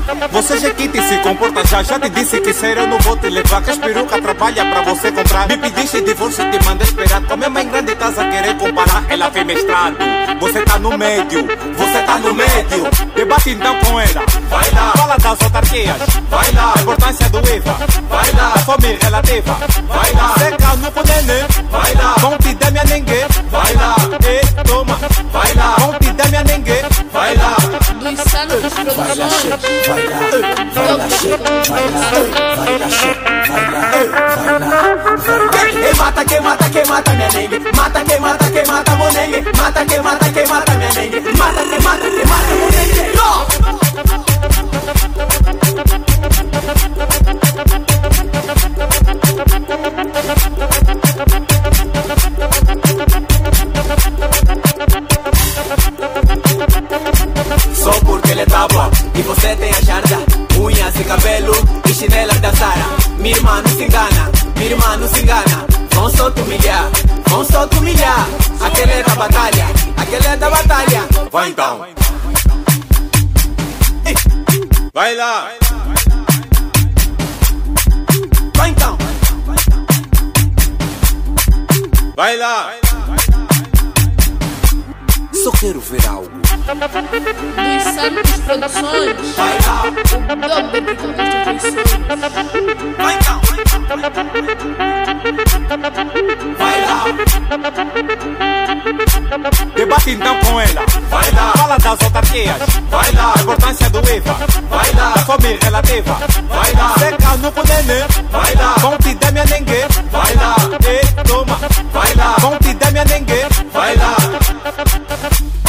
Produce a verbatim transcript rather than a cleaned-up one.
Você já que te se comporta já, já te disse que sério eu não vou te levar. Que as perucas trabalha pra você comprar. Me pediste divórcio e te manda esperar. Com a minha mãe grande estás a querer comparar. Ela fez mestrado, você tá no médio, você tá no médio. Debate então com ela, vai lá. Fala das autarquias, vai lá. A importância do I V A, vai lá. Da fome relativa, vai lá. Seca no neném, vai lá. Vão te dar minha ninguém, vai lá. E toma, vai lá. Vão te dar minha ninguém, vai lá. Dos Santos Produções. Vai lá, vai lá, vai lá, vai lá, vai lá, vai lá. Quem mata, quem mata, quem mata minha nengue. Mata, quem mata, quem mata meu nengue. Mata, quem mata, quem mata minha nengue. Mata, quem mata, quem mata meu nengue. Só porque ele é tábua e você tem a jarda, unhas e cabelo e chinelas da Sara. Minha irmã não se engana, minha irmã não se engana. Vão só te humilhar, vão só te humilhar. Aquele é da batalha, aquele é da batalha. Vai então, vai lá. Vai então, vai lá. Só quero ver algo. Dos Santos Produções. Vai lá, O dobro de constituições. vai então, vai lá. Debate então com ela, Vai lá. Fala das autarquias, Vai lá. A importância do I V A, Vai lá. Da fome relativa, Vai lá. Seca no neném, Vai lá. Vão te dar minha ninguém, Vai lá. E toma, Vai lá. Vão te dar minha ninguém, Vai lá.